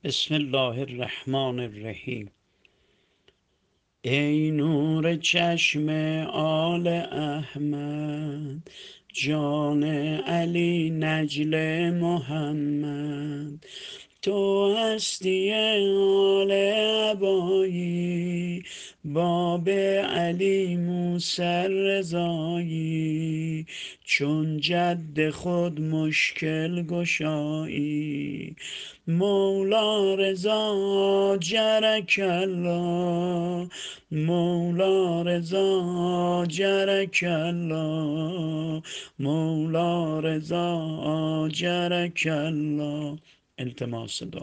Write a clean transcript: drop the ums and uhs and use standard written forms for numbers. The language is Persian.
بسم الله الرحمن الرحیم. ای نور چشم آل احمد، جان علی نجل محمد، تو هستی آل عبایی، باب علی موسی رضایی، چون جد خود مشکل گشایی. مولا رضا جرک الله، مولا رضا جرک الله، مولا رضا جرک الله. التماس دعا.